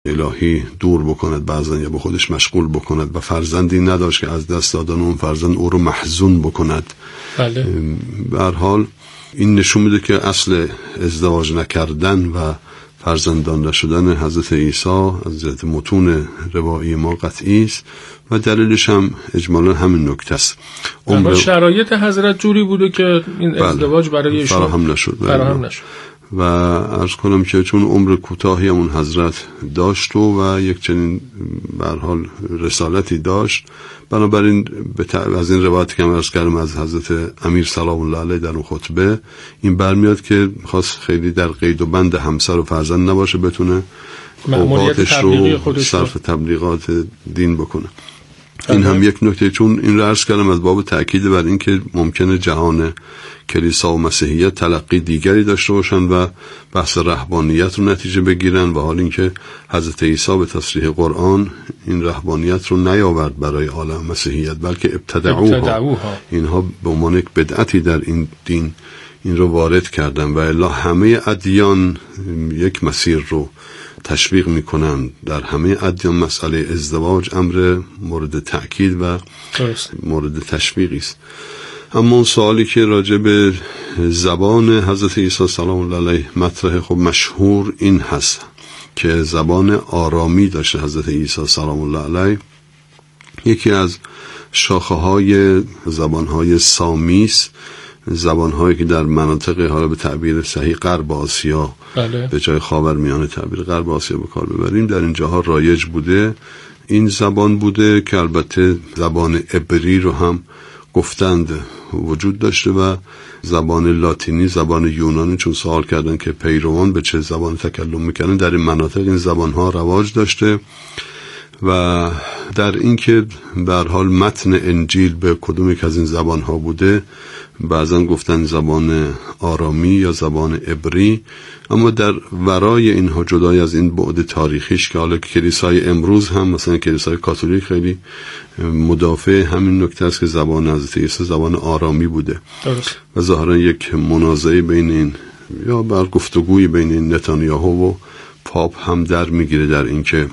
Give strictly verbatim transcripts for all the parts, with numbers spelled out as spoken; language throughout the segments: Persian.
الهی دور بکند بعضا یا به خودش مشغول بکند و فرزندی نداشت که از دست دادن اون فرزند او رو محزون بکند. بله. به هر حال این نشون میده که اصل ازدواج نکردن و فرزندان نشدن حضرت عیسی از جهت متون روایی ما قطعی است و دلیلش هم اجمالا همین نکته است. اما شرایط حضرت جوری بوده که این بله. ازدواج برای ایشون فراهم نشد. فراهم نشد. و عرض کنم که چون عمر کوتاهی همون حضرت داشت و یک چنین به هر حال رسالتی داشت، بنابراین از این روایتی که عرض کردم از حضرت امیر سلام الله علیه در اون خطبه این برمیاد که خواست خیلی در قید و بند همسر و فرزند نباشه، بتونه اوقاتش رو صرف تبلیغات دین بکنه. این هم یک نکته، چون این رو عرض کردم از باب تأکید بر این که ممکنه جهان کلیسا و مسیحیت تلقی دیگری داشته باشن و بحث رهبانیت رو نتیجه بگیرن، و حال اینکه حضرت عیسی به تصریح قرآن این رهبانیت رو نیاورد برای عالم مسیحیت، بلکه ابتدعوها, ابتدعوها. اینها به عنوان یک بدعتی در این دین این رو وارد کردن و الا همه ادیان یک مسیر رو تشویق میکنن. در همه ادیان مسئله ازدواج امر مورد تأکید و مورد تشویقی است. اما اون سوالی که راجع به زبان حضرت عیسی سلام الله علیه مطرح، خب مشهور این هست که زبان آرامی داشته حضرت عیسی سلام الله علیه. یکی از شاخه های زبان های سامی است، زبان هایی که در مناطق حالا به تعبیر صحیح غرب آسیا، بله. به جای خاورمیانه تعبیر غرب آسیا به کار ببریم، در این جاها رایج بوده. این زبان بوده که البته زبان عبری رو هم گفتند وجود داشته و زبان لاتینی، زبان یونانی، چون سوال کردن که پیروان به چه زبان تکلم میکنن، در این مناطق این زبان ها رواج داشته و در این که به هر حال متن انجیل به کدوم یک از این زبان ها بوده، بعضا گفتن زبان آرامی یا زبان عبری. اما در ورای اینها جدای از این بعد تاریخیش که حالا کلیسای امروز هم مثلا کلیسای کاتولیک خیلی مدافع همین نکته است که زبان حضرت عیسی زبان آرامی بوده درست. و ظاهرا یک منازعه بین این یا بر گفتگوی بین نتانیاهو و پاپ هم در میگیره در این که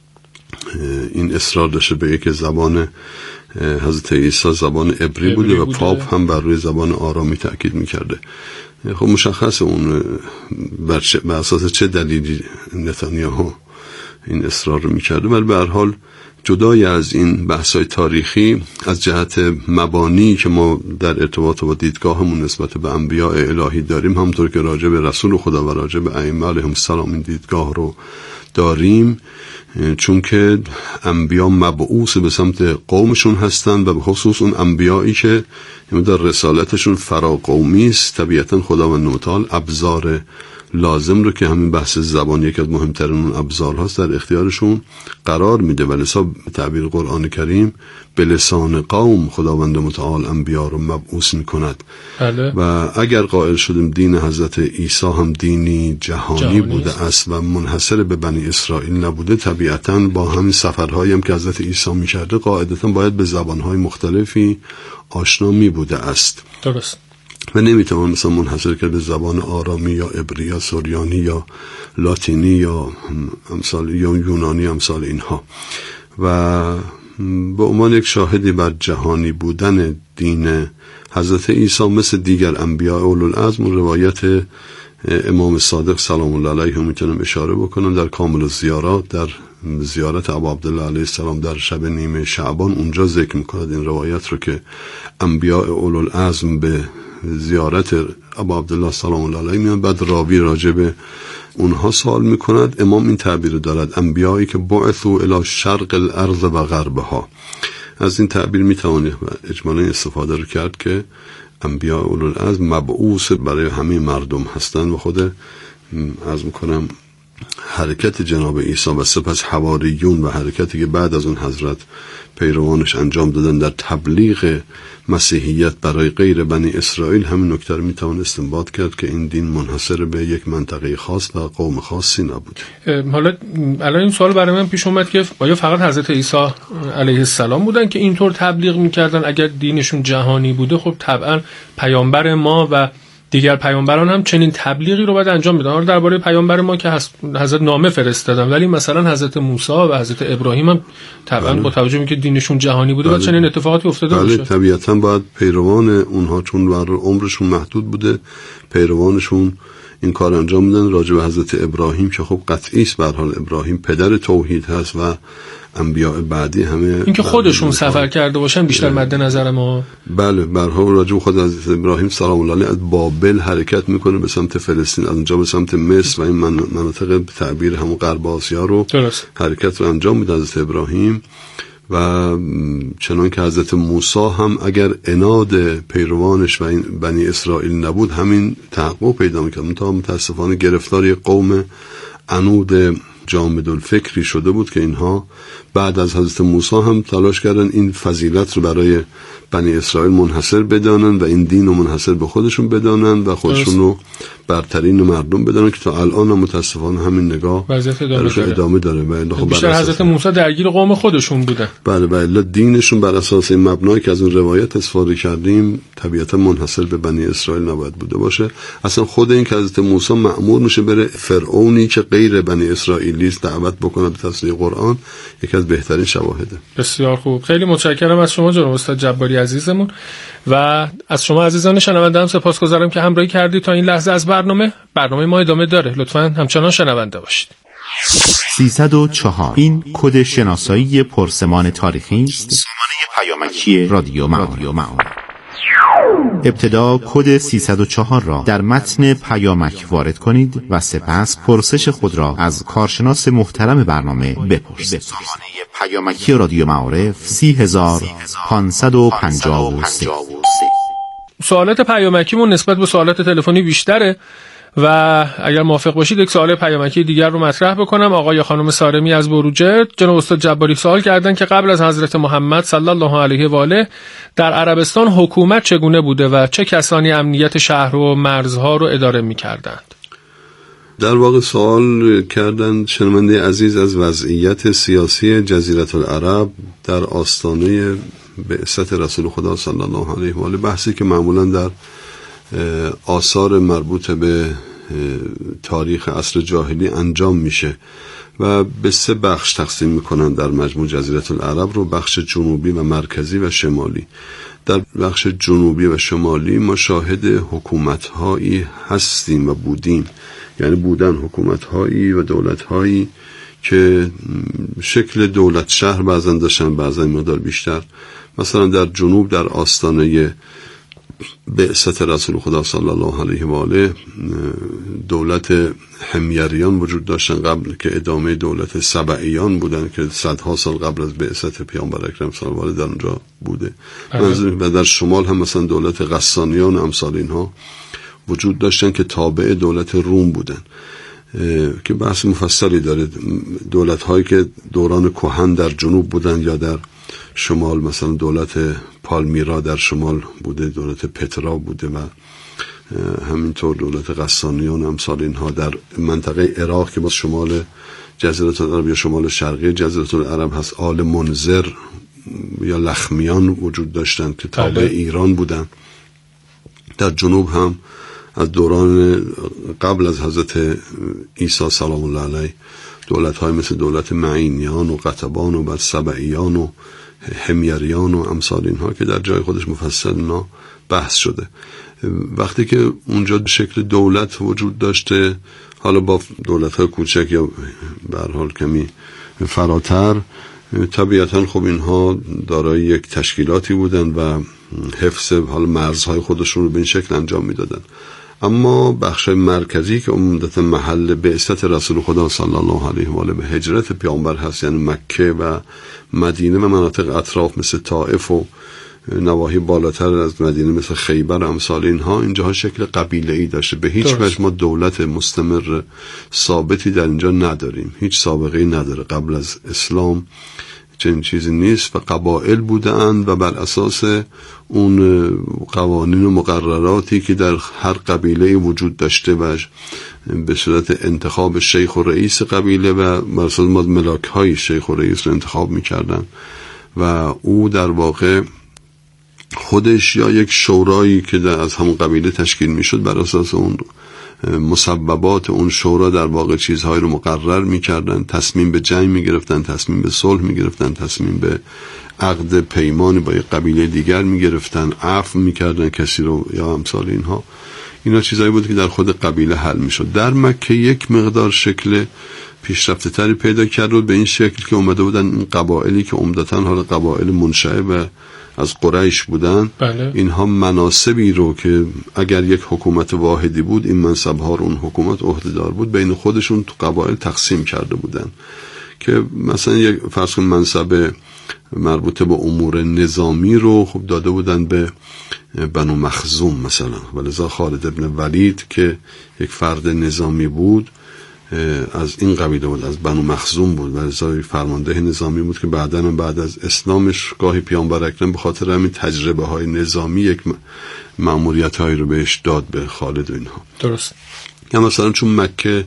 این اصرار داشته به یک زبان حضرت عیسی زبان عبری بوده و پاپ هم بر روی زبان آرامی تأکید میکرده. خب مشخص اون بر, بر اساس چه دلیلی نتانیاهو این اصرار رو میکرده. ولی به هر حال جدای از این بحث‌های تاریخی، از جهت مبانی که ما در ارتباط با دیدگاهمون نسبت به انبیاء الهی داریم، همونطور که راجع به رسول خدا و راجع به ائمه علیهم السلام این دیدگاه رو داریم، چون که انبیا مبعوث به سمت قومشون هستن و به خصوص اون انبیایی که در رسالتشون فراقومی است، طبیعتا خداوند متعال ابزار لازم رو که همین بحث زبان یکی از مهمترین اون ابزار هاست در اختیارشون قرار میده. ولی حساب تعبیر قرآن کریم به لسان قوم خداوند متعال انبیا رو مبعوث میکند. بله. و اگر قائل شدیم دین حضرت عیسی هم دینی جهانی, جهانی بوده است و منحصر به بنی اسرائیل نبوده، طبیعتا با همین سفرهایی هم که حضرت عیسی میکرده قاعدتا باید به زبانهای مختلفی آشنا میبوده است. درست. و نمیتوان مثلا منحصر کرد به زبان آرامی یا عبری یا سوریانی یا لاتینی یا امثال یا یونانی امثال اینها. و به عنوان یک شاهدی بر جهانی بودن دین حضرت عیسی مثل دیگر انبیاء اولوالعزم، روایت امام صادق سلام الله علیه میتونم اشاره بکنم در کامل الزیارات، در زیارت ابا عبدالله علیه السلام در شب نیمه شعبان، اونجا ذکر میکند این روایت رو که انبیاء اولوالعزم به زیارت ابا عبدالله سلام الله علیه میان، بعد راوی راجع به اونها سوال میکند. امام این تعبیر دارد انبیایی که بعثوا الی شرق الارض و غربها. از این تعبیر میتوانید اجمالا استفاده رو کرد که انبیاء اولوالعزم مبعوث برای همه مردم هستند و خود عرض میکنم حرکت جناب عیسی و سپس حواریون و حرکتی که بعد از اون حضرت پیروانش انجام دادن در تبلیغ مسیحیت برای غیر بنی اسرائیل، همین نکته رو میتوان استنباط کرد که این دین منحصر به یک منطقه خاص و قوم خاصی نبود. حالا الان این سوال برای من پیش اومد که آیا فقط حضرت عیسی علیه السلام بودن که اینطور تبلیغ میکردن؟ اگر دینشون جهانی بوده خب طبعا پیامبر ما و دیگر پیامبران هم چنین تبلیغی رو باید انجام بدن. حالا درباره پیامبر ما که حضرت نامه فرستادن، ولی مثلا حضرت موسی و حضرت ابراهیم هم طبعا با توجه به که دینشون جهانی بوده و چنین اتفاقاتی افتاده بله. باشه. طبیعتاً باید پیروان اونها، چون عمرشون محدود بوده، پیروانشون این کار انجام میدن. راجع به حضرت ابراهیم که خب قطعی است، به هر حال ابراهیم پدر توحید هست و انبیاء بعدی همه اینکه خودشون سفر کرده باشن بیشتر مد نظر ما. بله، به هر حال راجع به خود حضرت ابراهیم سلام الله علیه از بابل حرکت میکنه به سمت فلسطین، از اونجا به سمت مصر و این مناطق به تعبیر همون غرب آسیا رو درست. حرکت رو انجام میده حضرت ابراهیم. و چنان که حضرت موسی هم اگر عناد پیروانش و این بنی اسرائیل نبود همین تحقق پیدا میکرد، تا متاسفانه گرفتار قوم عنود جامد الفکری شده بود که اینها بعد از حضرت موسی هم تلاش کردن این فضیلت رو برای بنی اسرائیل منحصر بدانن و این دین رو منحصر به خودشون بدانن و خودشون رو برترین مردم بدانن، که تا الان هم متاسفانه همین نگاه ادامه داره. ادامه داره. و خب بیشتر حضرت موسی درگیر قوم خودشون بودن. بله بله، دینشون بر اساس این مبنایی که از اون روایت استفاده کردیم طبیعتا منحصر به بنی اسرائیل نباید بوده باشه. اصلا خود این که حضرت موسی مأمور میشه بره فرعونی که غیر بنی اسرائیلی است دعوت بکنه به تصدیق قرآن، یکی از بهترین شواهده. بسیار خوب، خیلی متشکرم از شما جناب استاد جباری عزیزمون و از شما عزیزان شنونده هم سپاسگزارم که همراهی کردید تا این لحظه از برنامه. برنامه ما ادامه داره، لطفاً همچنان شنونده باشید. سیصد و چهار این کد شناسایی پرسمان تاریخی است. سامانه پیامکی رادیو معارف. ابتدا کد سیصد و چهار را در متن پیامک وارد کنید و سپس پرسش خود را از کارشناس محترم برنامه بپرسید. سامانه پیامکی رادیو معارف سی هزار پانصد و پنجاه و سه. سوالات پیامکیمون نسبت به سوالات تلفنی بیشتره و اگر موافق باشید یک سوال پیامکی دیگر رو مطرح بکنم. آقای یا خانم سارمی از بروجرد جناب استاد جباری سوال کردن که قبل از حضرت محمد صلی الله علیه و آله در عربستان حکومت چگونه بوده و چه کسانی امنیت شهر و مرزها رو اداره می‌کردند؟ در واقع سوال کردن شنونده عزیز از وضعیت سیاسی جزیره العرب در آستانه بعثت رسول خدا صلی الله علیه و آله، بحثی که معمولاً در آثار مربوط به تاریخ عصر جاهلی انجام میشه و به سه بخش تقسیم میکنن در مجموع جزیره العرب رو، بخش جنوبی و مرکزی و شمالی. در بخش جنوبی و شمالی ما شاهد حکومت‌هایی هستیم و بودیم، یعنی بودن حکومت‌هایی و دولت‌هایی که شکل دولت شهر بعضن داشتن، بعضن مقدار بیشتر. مثلا در جنوب در آستانه بعثت رسول خدا صلی الله علیه و آله دولت حمیریان وجود داشتن قبل که ادامه دولت سبعیان بودن که صدها سال قبل از بعثت پیامبر اکرم صلی الله علیه و آله در اونجا بوده. و در شمال هم مثلا دولت غسانیان و امثال اینها وجود داشتن که تابع دولت روم بودن که بحث مفصلی داره. دولت هایی که دوران کهن در جنوب بودن یا در شمال، مثلا دولت پالمیرا در شمال بوده، دولت پترا بوده و همینطور دولت غسانیان امثال اینها. در منطقه عراق که با شمال جزیره العرب یا شمال شرقی جزیره العرب هست، آل منذر یا لخمیان وجود داشتند که تابع ایران بودن. در جنوب هم از دوران قبل از حضرت عیسی سلام الله علیه دولت های مثل دولت معینیان و قطبان و بعد سبعیان و حمیریان و امثال اینها که در جای خودش مفصل اینا بحث شده. وقتی که اونجا شکل دولت وجود داشته، حالا با دولت های کوچک یا به هر حال کمی فراتر، طبیعتا خب اینها دارای یک تشکیلاتی بودن و حفظ حال مرزهای خودشون رو به این شکل انجام میدادن. اما بخش مرکزی که عمدتا محل بعثت رسول خدا صلی الله علیه و آله به هجرت پیامبر هست، یعنی مکه و مدینه و مناطق اطراف مثل طائف و نواحی بالاتر از مدینه مثل خیبر و امثال اینها، اینجاها شکل قبیله‌ای داشته. به هیچ وجه ما دولت مستمر ثابتی در اینجا نداریم، هیچ سابقه‌ای نداره. قبل از اسلام چنین چیزی نیست و قبایل بودند و بر اساس اون قوانین و مقرراتی که در هر قبیله وجود داشته و به صورت انتخاب شیخ و رئیس قبیله و بر اساس ملاک های شیخ و رئیس رو انتخاب می‌کردن و او در واقع خودش یا یک شورایی که از همون قبیله تشکیل میشد بر اساس اون مسببات اون شورا در واقع چیزهایی رو مقرر میکردن، تصمیم به جنگ میگرفتن، تصمیم به صلح میگرفتن، تصمیم به عقد پیمان با یک قبیله دیگر میگرفتن، عفو میکردن کسی رو یا امثال اینها. اینا چیزایی بود که در خود قبیله حل میشد. در مکه یک مقدار شکل پیشرفته تری پیدا کرد و به این شکل که اومده بودن این قبایلی که عمدتاً حالا قبایل منشعب از قریش بودن، بله. اینها مناصبی رو که اگر یک حکومت واحدی بود این منصبها رو اون حکومت عهده‌دار بود بین خودشون تو قبایل تقسیم کرده بودن که مثلا یک فرض کن منصب مربوط به امور نظامی رو خب داده بودن به بنو مخزوم مثلا، ولذا خالد ابن ولید که یک فرد نظامی بود از این قبیله بود، از بنو مخزوم بود، ولذا فرمانده نظامی بود که بعداً بعد از اسلامش گاهی پیامبر اکرم به خاطر همین تجربه های نظامی یک مأموریت هایی رو بهش داد به خالد و اینها. درست. یا مثلا چون مکه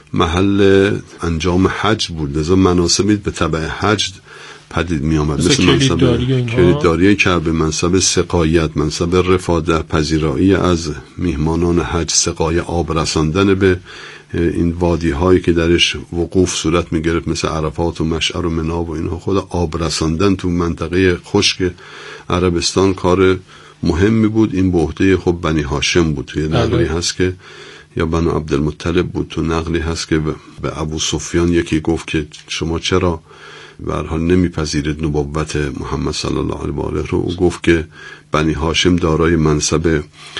محل انجام حج بود لذا مناسبی به تبع حج پدید می آمد، مثل منصب کلیدداری کعبه، منصب سقایت، منصب رفاده، پذیرایی از میهمانان حج، سقای آب رساندن به این وادی هایی که درش وقوف صورت می گرفت مثل عرفات و مشعر و مناب و اینها. خود آب رساندن تو منطقه خشک عربستان کار مهمی بود. این به عهده خب بنی هاشم بود. یه نقلی هست که یا بنو عبدالمطلب بود، تو نقلی هست که به ابو سفیان یکی گفت که شما چرا به هر حال نمیپذیرید نبوت محمد صلی الله علیه و آله رو؟ او گفت که بنی هاشم دارای منصب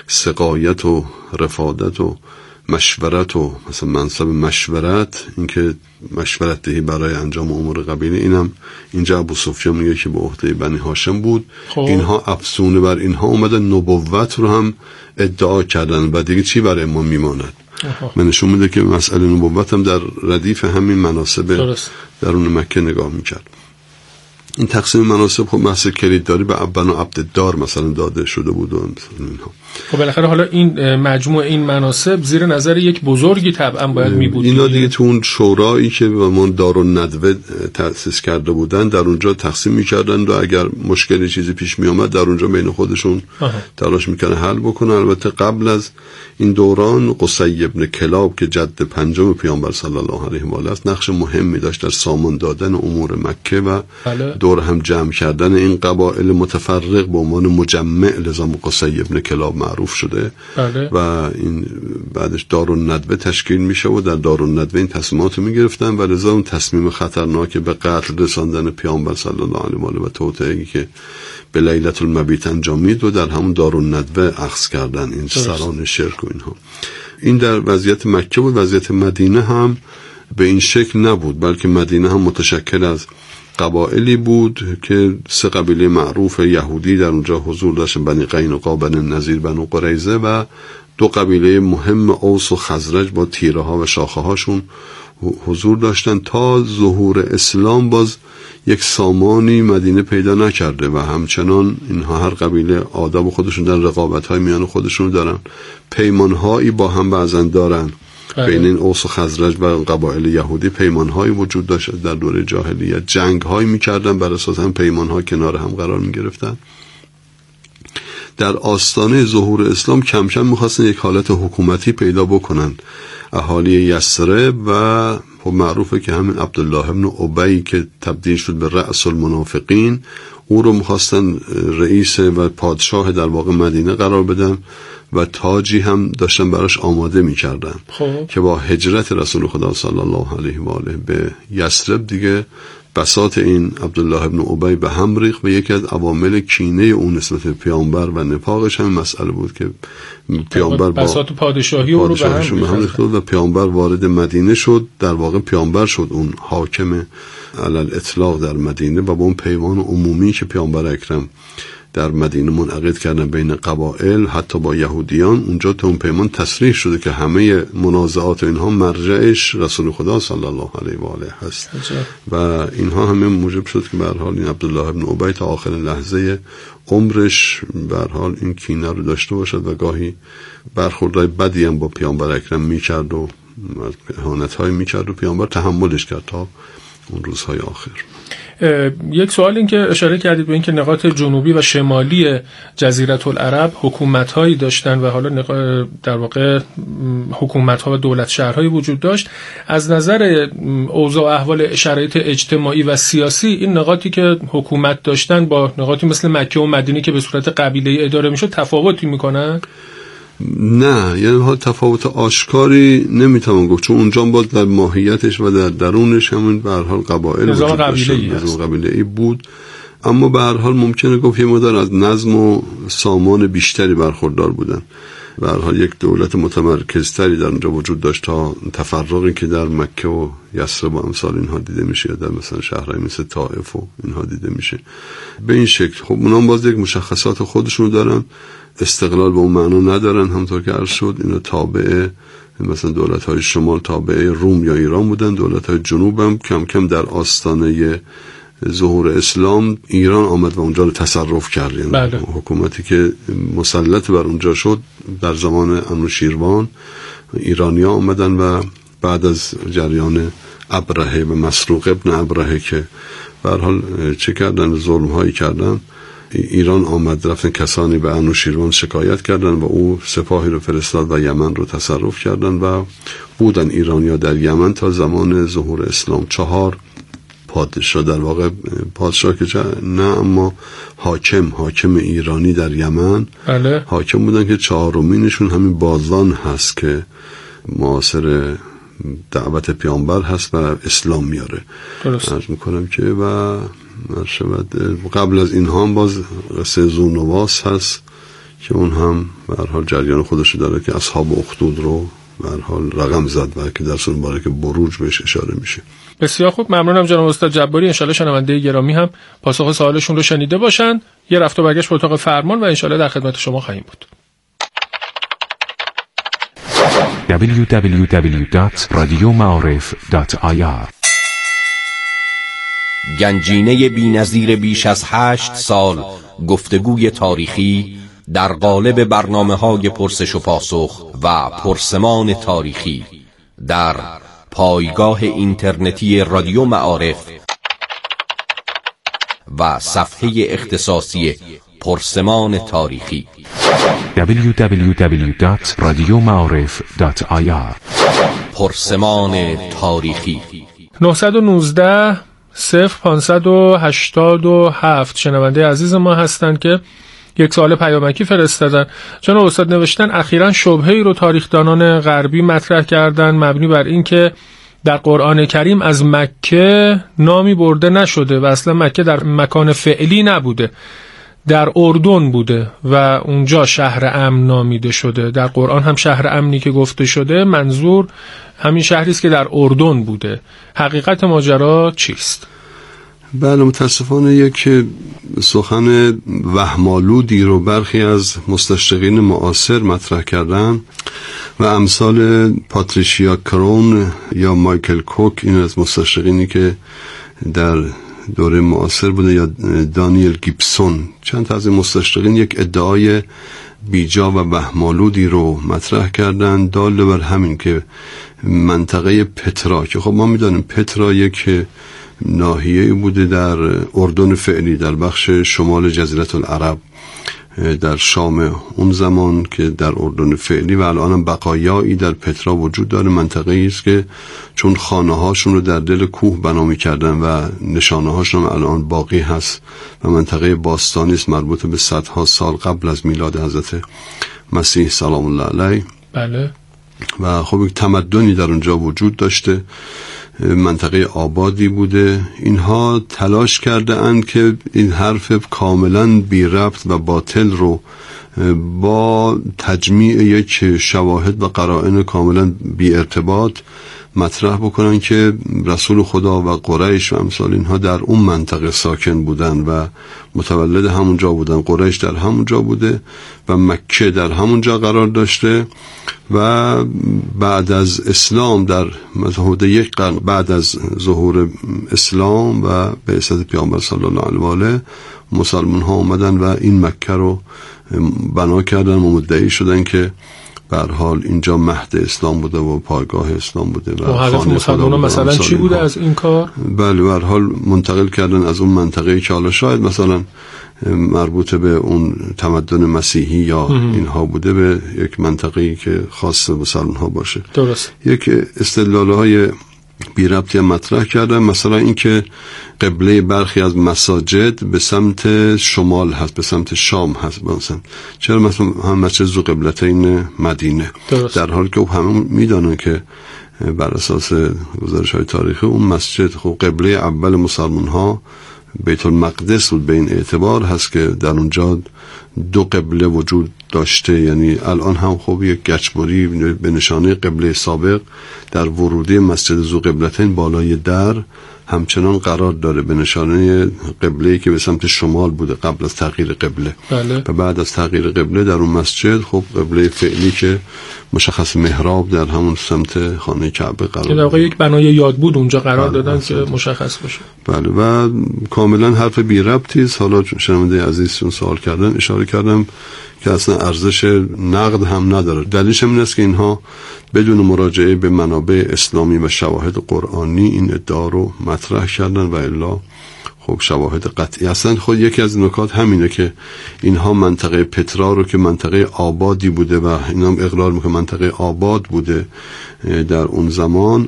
سقایت و رفادت و مشورت و مثلا منصب مشورت، اینکه مشورت دهی برای انجام امور قبیله، اینم اینجا ابو سفیان میگه که به عهده بنی هاشم بود. خوب. اینها افسونه بر اینها اومدن نبوت رو هم ادعا کردن و دیگه چی برای ما میماند؟ من نشون میده که مسئله نبوت هم در ردیف همین مناسب درون مکه نگاه میکرد. این تقسیم مناسب خب بحث کلیدداری به بنو عبدالدار مثلا داده شده بود و اینها. خب بالاخره حالا این مجموع این مناسب زیر نظر یک بزرگی طبعا باید می بود. اینا دیگه تو اون شورایی که به من دارالندوه تأسیس کرده بودن در اونجا تقسیم می‌کردن و اگر مشکلی چیزی پیش می آمد در اونجا بین خودشون تلاش می‌کردن حل بکنن. البته قبل از این دوران قصی ابن کلاب که جد پنجم پیامبر صلی الله علیه و آله است نقش مهمی داشت در سامان دادن امور مکه و بله. دور هم جمع کردن این قبایل متفرق به عنوان مجمع، لذا قصی ابن کلاب معروف شده. بله. و این بعدش دارالندوه تشکیل میشه و در دارالندوه این تصمیمات رو میگرفتن و لذا اون تصمیم خطرناک به قتل رساندن پیامبر صلی الله علیه و آله و توطئه‌ای که به لیلة المبیت انجامید و در همون دارالندوه اخذ کردن این سران شرک و اینها. این در وضعیت مکه بود. وضعیت مدینه هم به این شکل نبود، بلکه مدینه هم متشکل از قبایلی بود که سه قبیله معروف یهودی در اونجا حضور داشت، بنی قینقاع، بنی نضیر، بنو قریظه، و دو قبیله مهم اوس و خزرج با تیره ها و شاخه هاشون حضور داشتن. تا ظهور اسلام باز یک سامانی مدینه پیدا نکرده و همچنان اینها هر قبیله آداب خودشون در رقابت های میان خودشون دارن، پیمان هایی با هم بعضن دارن. بین این اوس و خزرج و قبایل یهودی پیمان هایی وجود داشت در دوره جاهلیت، جنگ هایی میکردن بر اساس هم پیمان ها کنار هم قرار میگرفتن. در آستانه ظهور اسلام کم کم میخواستن یک حالت حکومتی پیدا بکنن. اهالی یثرب و معروفه که همین عبدالله ابن ابی که تبدیل شد به رأس المنافقین، او رو میخواستن رئیس و پادشاه در واقع مدینه قرار بدن و تاجی هم داشتن براش آماده میکردن که با هجرت رسول خدا صلی الله علیه و آله به یثرب دیگه بساط این عبدالله ابن ابی به هم ریخت و یکی از عوامل کینه اون نسبت به پیامبر و نفاقش هم مسئله بود که پیامبر با بساط پادشاهی اون رو به هم ریخت و پیامبر وارد مدینه شد. در واقع پیامبر شد اون حاکم علل اطلاق در مدینه و با اون پیمان عمومی که پیامبر اکرم در مدینه منعقد کردن بین قبایل حتی با یهودیان، اونجا تا اون پیمان تصریح شده که همه منازعات اینها مرجعش رسول خدا صلی الله علیه و آله هست و اینها همه موجب شد که به هر حال این عبدالله ابن ابی تا آخر لحظه عمرش به هر حال این کینه رو داشته باشد و گاهی برخوردهای بدی هم با پیامبر اکرم میکرد و اهانت‌های میکرد و پیامبر تحملش کرد تا اون روزهای آخر. یک سوال این که اشاره کردید به این که نقاط جنوبی و شمالی جزیره العرب حکومت‌هایی داشتن و حالا در واقع حکومت‌ها و دولت شهرهایی وجود داشت. از نظر اوضاع و احوال شرایط اجتماعی و سیاسی این نقاطی که حکومت داشتن با نقاطی مثل مکه و مدینه که به صورت قبیله‌ای اداره میشد تفاوتی میکنن؟ نه، یعنی ها تفاوت آشکاری نمیتوان گفت، چون اونجا باز در ماهیتش و در درونش همون به هر حال قبایل نظام قبیله‌ای نظام قبیله‌ای بود، اما به هر حال ممکنه گفت یه مقدار از نظم و سامان بیشتری برخوردار بودن. به هر حال یک دولت متمرکزتری در اونجا وجود داشت تا تفرقی که در مکه و یثرب و امثال اینها دیده میشه یا در مثلا شهرهای مثل طائف و اینها دیده میشه به این شکل. خب اونها باز یک مشخصات خودشون دارن، استقلال به اون معنا ندارن. همونطور که عرض شد اینا تابع مثلا دولت‌های شمال تابع روم یا ایران بودن، دولت‌های جنوب هم کم کم در آستانه ظهور اسلام ایران آمد و اونجا رو تصرف کرد. یعنی بله. حکومتی که مسلط بر اونجا شد در زمان انوشیروان ایرانی‌ها آمدن و بعد از جریان ابرهه و مسروق ابن ابرهه که به هر حال چه کردن، ظلم‌هایی کردن، ایران آمد رفتن کسانی به انوشیروان شکایت کردن و او سپاهی رو فرستاد و یمن رو تصرف کردن و بودن ایرانی‌ها در یمن تا زمان ظهور اسلام. چهار پادشاه در واقع پادشاه که نه اما حاکم حاکم ایرانی در یمن بله. حاکم بودن که چهارمینشون همین بازان هست که معاصر دعوت پیامبر هست و اسلام میاره. درست. عرض میکنم که و قبل از اینها هم باز قصه ذوالنواس هست که اون هم به هر حال جریان خودش داره که اصحاب اخدود رو به هر حال رقم زد و که در سوره مبارکه بروج بهش اشاره میشه. بسیار خوب، ممنونم جناب استاد جباری. ان شاءالله شنونده گرامی هم پاسخ سوالشون رو شنیده باشن. یه رفت و برگشت به اتاق فرمان و ان شاءالله در خدمت شما خواهیم بود. دبلیو دبلیو دبلیو دات رادیو معارف دات آی آر گنجینه بی‌نظیر بیش از هشت سال گفتگوی تاریخی در قالب برنامه‌های پرسش و پاسخ و پرسمان تاریخی در پایگاه اینترنتی رادیو معارف و صفحه اختصاصی پرسمان تاریخی دبلیو دبلیو دبلیو دات رادیو معارف دات آی آر. پرسمان تاریخی نه یک نه صفر پانصد و هشتاد و هفت شنونده عزیز ما هستند که یک سوال پیامکی فرستادن. جناب استاد نوشتن اخیراً شبهه‌ای رو تاریخدانان غربی مطرح کردن مبنی بر این که در قرآن کریم از مکه نامی برده نشده و اصلا مکه در مکان فعلی نبوده، در اردن بوده و اونجا شهر امن نامیده شده. در قرآن هم شهر امنی که گفته شده منظور همین شهری است که در اردن بوده. حقیقت ماجرا چیست؟ بله، متاسفانه یک سخن وهم‌آلودی رو برخی از مستشرقین معاصر مطرح کردن و امثال پاتریشیا کرون یا مایکل کوک، این از مستشرقینی که در دوره معاصر بوده، یا دانیل گیبسون، چند تا از این مستشرقین یک ادعای بیجا و وهم‌آلودی رو مطرح کردن دال بر همین که منطقه پترا، که خب ما میدانیم پترا یک ناحیه‌ای بوده در اردن فعلی در بخش شمال جزیره العرب در شام اون زمان که در اردن فعلی، و الان بقایایی در پترا وجود داره. منطقه‌ای است که چون خانه‌هاشون رو در دل کوه بنا می‌کردن و نشانه‌هاشون الان باقی هست و منطقه باستانی است مربوط به صدها سال قبل از میلاد حضرت مسیح سلام الله علیه. بله. و خب یک تمدنی در اونجا وجود داشته، منطقه آبادی بوده. اینها تلاش کرده اند که این حرف کاملا بی ربط و باطل رو با تجمیع یک شواهد و قرائن کاملا بی ارتباط مطرح بکنن که رسول خدا و قریش و امثال اینها در اون منطقه ساکن بودن و متولد همونجا بودن. قریش در همونجا بوده و مکه در همونجا قرار داشته و بعد از اسلام در حدود یک قرن بعد از ظهور اسلام و بعثت پیامبر صلی الله علیه و آله مسلمان ها اومدن و این مکه رو بنا کردن و مدعی شدن که به هر حال اینجا مهد اسلام بوده و پایگاه اسلام بوده و هدف مسلمانان مثلا چی بوده از این کار؟ بله، به هر حال منتقل کردن از اون منطقه‌ای که حالا شاید مثلا مربوط به اون تمدن مسیحی یا اینها بوده به یک منطقه‌ای که خاص مسلمان‌ها باشه. درست. یک استدلال‌های بی ربطی مطرح کردن، مثلا اینکه قبله برخی از مساجد به سمت شمال هست، به سمت شام هست مثلا. چرا مثلا هم مسجد ذو قبلتین مدینه؟ درست. در حالی که همه میدانن که بر اساس گزارش‌های تاریخی اون مسجد خب قبله اول مسلمان ها بیت المقدس بود، به این اعتبار هست که در اونجا دو قبله وجود داشته. یعنی الان هم خب یک گچبری به نشانه قبله سابق در ورودی مسجد ذو قبلتین بالای در همچنان قرار داره به نشانه قبله‌ای که به سمت شمال بوده قبل از تغییر قبله. بله. و بعد از تغییر قبله در اون مسجد خب قبله فعلی که مشخص محراب در همون سمت خانه کعبه قرار داره. در واقع یک بنای یاد بود اونجا قرار بله دادن بله. که مشخص باشه. بله و کاملا حرف بی ربطی است. حالا شنونده عزیز چون سوال کردن اشاره کردم که اصلا ارزش نقد هم نداره. دلیلش این است که اینها بدون مراجعه به منابع اسلامی و شواهد قرآنی این ادعا رو مطرح کردن و الا خب شواهد قطعی اصلا. خود یکی از نکات همینه که اینها منطقه پترا رو که منطقه آبادی بوده و اینا هم اقرار میکنه منطقه آباد بوده در اون زمان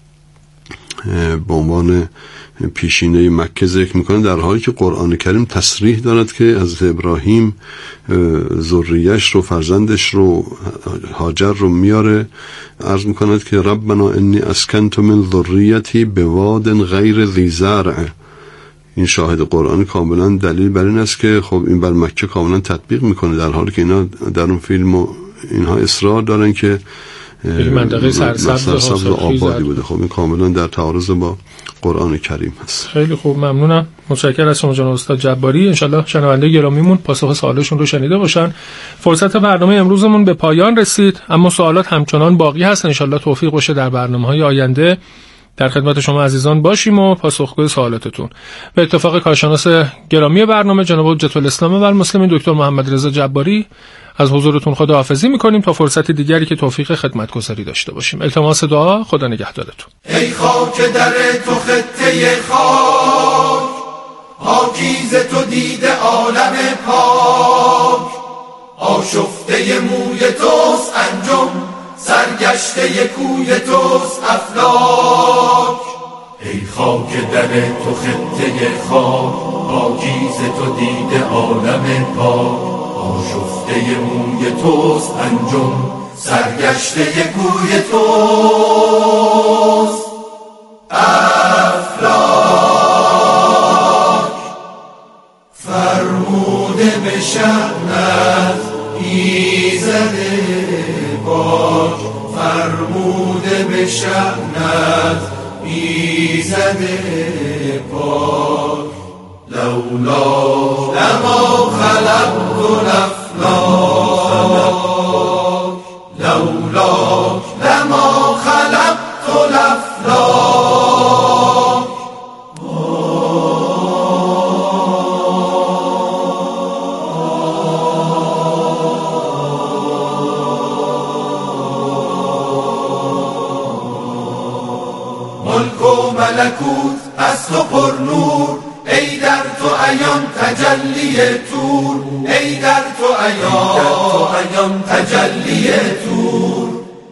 به عنوان پیشینه مکه ذکر میکنه، در حالی که قرآن کریم تصریح دارد که از ابراهیم ذریه‌اش رو فرزندش رو هاجر رو میاره، عرض میکند که ربنا انی اسکنت من ذریتی بواد غیر ذی زرع. این شاهد قرآن کاملا دلیل بر این است که خب این بر مکه کاملا تطبیق میکنه، در حالی که اینا در اون فیلم و اینها اصرار دارن که منطقه سرسبز و آبادی بوده. خب این کاملا در تعارض با قرآن کریم هست. خیلی خوب، ممنونم، متشکرم از شما جناب استاد جباری. انشالله شنونده گرامیمون پاسخ سوالشون رو شنیده باشن. فرصت برنامه امروزمون به پایان رسید، اما سوالات همچنان باقی هست. انشالله توفیق باشه در برنامه‌های آینده در خدمت شما عزیزان باشیم و پاسخگوی سوالاتتون. به اتفاق کارشناس گرامی برنامه جناب حجت الاسلام و المسلمین دکتر محمد رضا جباری از حضورتون خداحافظی میکنیم تا فرصت دیگری که توفیق خدمتگزاری داشته باشیم. التماس دعا، خدا نگهدارتون. ای خاک در تو خطه خاک، پاکیزه تو دیده عالم پاک، آشفته موی توست انجم، سرگشته کوی توست افلاک. ای خاک در تو خطه خاک، پاکیزه تو دیده عالم پاک، آشفته موی توست انجم، سرگشته کوی توست افلاک. فرموده به شأنت ایزده پاک، فرموده به شأنت ایزده پاک. لولا لما خلقت الافلاک، لولا لما خلقت الافلاک. ملک و ملکوت از تو پر نور، ای در تو عیان تجلی تور، ای در تو عیان تجلی تور.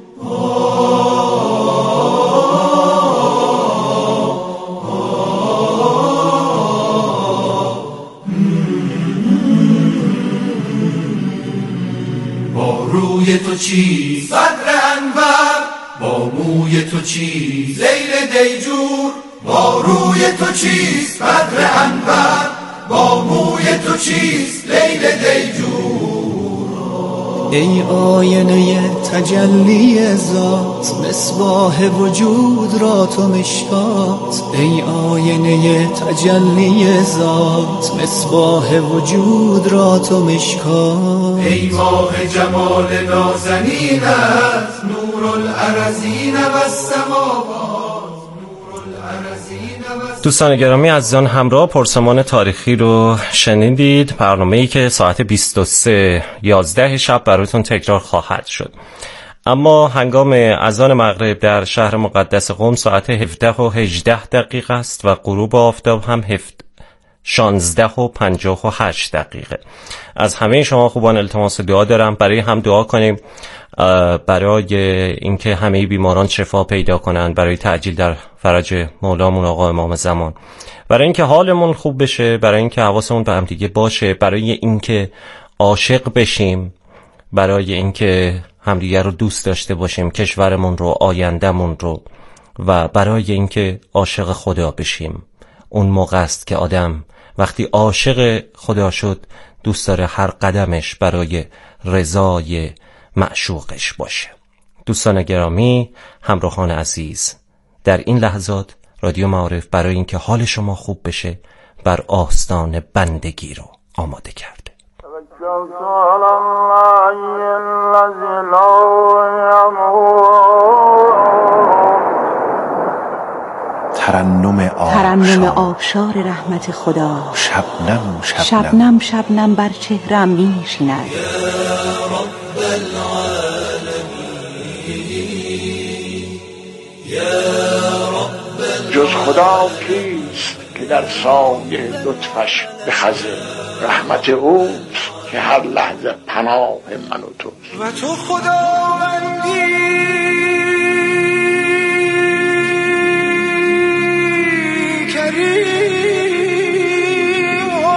با روی تو چیست بدر انور، با موی تو چیست لیل دیجور، با روی تو چیست بدر انور، با موی تو چیست لیل دیجور. ای آینه تجلی ذات، مصباح وجود را تو مشکات. ای آینه تجلی ذات، مصباح وجود را تو مشکات. ای ماه جمال نازنینت، نور الارضین و السماوات، نور الارضین و دوستان گرامی عزیزان همراه، پرسمان تاریخی رو شنیدید. برنامه‌ای که ساعت بیست و سه یازده شب براتون تکرار خواهد شد. اما هنگام اذان مغرب در شهر مقدس قم ساعت هفده و هجده دقیقه است و غروب آفتاب هم شانزده و پنجاه و هشت دقیقه. از همه شما خوبان التماس دعا دارم. برای هم دعا کنیم، برای اینکه همه بیماران شفا پیدا کنند، برای تعجیل در فرج مولامون آقا امام زمان، برای اینکه حالمون خوب بشه، برای اینکه حواسمون به هم دیگه باشه، برای اینکه عاشق بشیم، برای اینکه همدیگه رو دوست داشته باشیم، کشورمون رو، آیندهمون رو، و برای اینکه عاشق خدا بشیم. اون موقع است که آدم وقتی عاشق خدا شد دوست داره هر قدمش برای رضای معشوقش باشه. دوستان گرامی، همراهان عزیز، در این لحظات رادیو معارف برای اینکه حال شما خوب بشه بر آستان بندگی رو آماده کرده. ترنم آبشار, ترنم آبشار رحمت خدا، شبنم شبنم, شبنم شبنم بر چهرم می نشیند. جز خدا کیست که در سایه لطفش بخزه، رحمت اوست که هر لحظه پناه من و توست. و تو خداوندی کریم و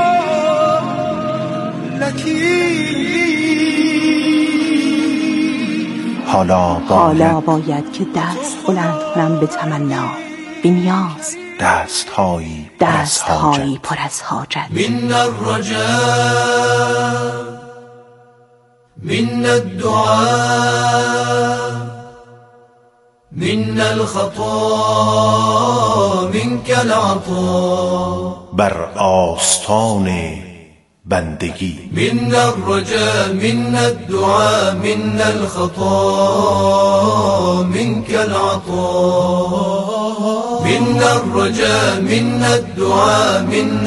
لطیف. حالا باید, حالا باید که دست بلند کنم به تمنا، بی نیاز، دست هایی دست هایی پر از حاجت. من الرجاء من الدعاء من الخطا منك العطاء. بر آستان بندگی من الرجاء من الدعاء من الخطا منك العطاء. من الرجاء من الدعاء من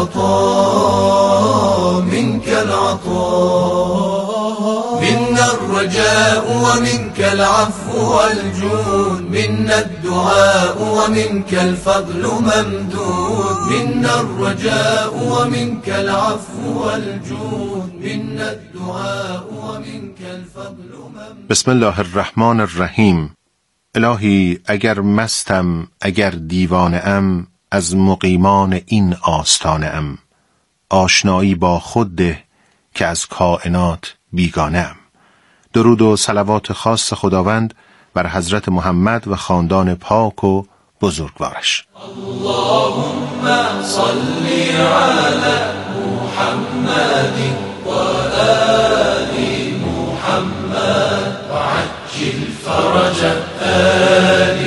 الخطا منك العطاء. من الرجاء ومنك العفو والجود. من الدعاء ومنك الفضل ممدود. من الرجاء ومنك العفو والجود. من الدعاء ومنك الفضل ممدود. بسم الله الرحمن الرحیم. الهی اگر مستم، اگر دیوانه ام، از مقیمان این آستانه ام. آشنایی با خود ده که از کائنات بیگانه ام. درود و صلوات خاص خداوند بر حضرت محمد و خاندان پاک و بزرگوارش. اللهم صل علی محمد و آل محمد و عجل فرج آل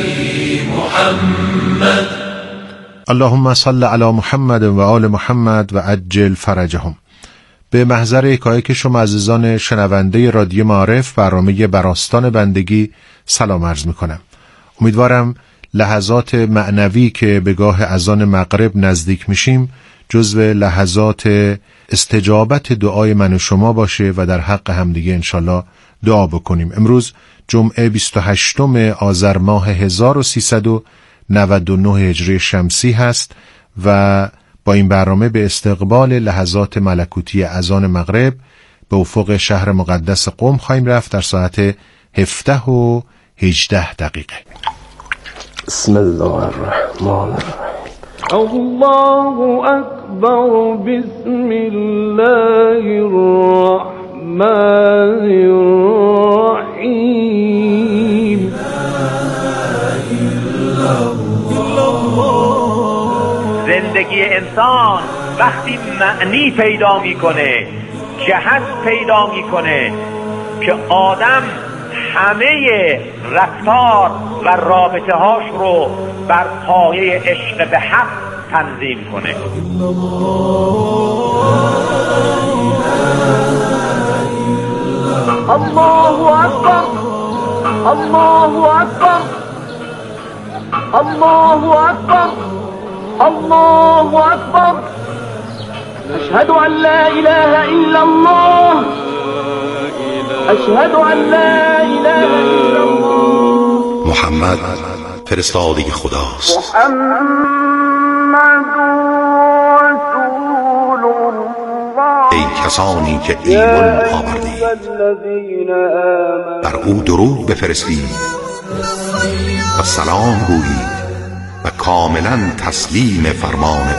محمد. اللهم صل علی محمد و آل محمد و عجل فرجهم. به محضر یکایک شما عزیزان شنونده رادیو معارف، برنامه براستان بندگی سلام عرض میکنم. امیدوارم لحظات معنوی که به گاه اذان مغرب نزدیک میشیم جزو لحظات استجابت دعای من و شما باشه و در حق همدیگه انشالله دعا بکنیم. امروز جمعه بیست و هشتم آذر ماه هزار و سیصد و نود و نه هجری شمسی هست و با این برنامه به استقبال لحظات ملکوتی اذان مغرب به افق شهر مقدس قم خواهیم رفت در ساعت هفده و هجده دقیقه. بسم الله الرحمن الرحیم. الله اکبر. بسم الله الرحمن الرحیم. زندگی انسان وقتی معنی پیدا میکنه، جهت پیدا میکنه که آدم همه رفتار و رابطه هاش رو بر پایه عشق به حق تنظیم کنه. الله اکبر. الله اکبر. الله اکبر. الله أكبر أشهد أن لا إله إلا الله أشهد أن لا إله إلا الله محمد فرستاده خداست. محمد رسول الله. ای کسانی که ایمان آوردید بر او درود بفرستید و سلام گویید و کاملا تسلیم فرمان